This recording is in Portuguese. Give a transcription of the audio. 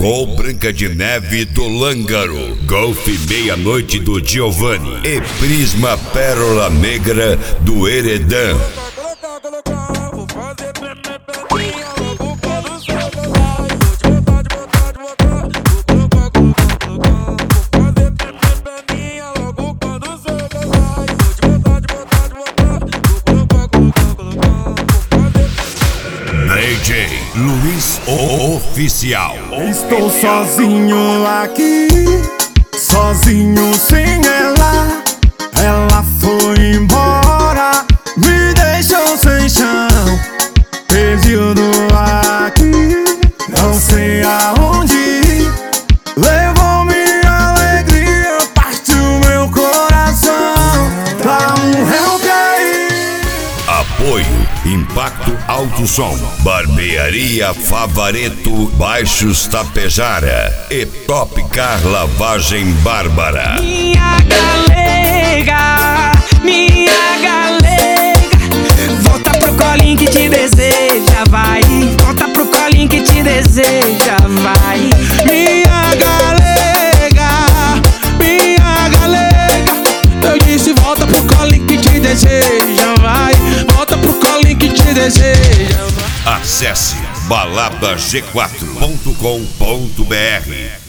Gol Branca de Neve do Lângaro, Golf Meia-Noite do Giovanni e Prisma Pérola Negra do Heredan. DJ Luiz Oficial. Estou sozinho aqui, sozinho sem ela. Ela foi embora, me deixou sem chão, perdido aqui, não sei aonde ir. Levou minha alegria, partiu meu coração. Dá help aí. Apoio Impacto Alto Som, Barbearia Favareto, Baixos Tapejara e Top Car Lavagem Bárbara. Minha galega, volta pro colinho que te deseja, vai. Volta pro colinho que te deseja, vai. Minha galega, eu disse volta pro colinho que te deseja, vai. Volta pro colinho que te deseja, vai. Acesse baladag4.com.br.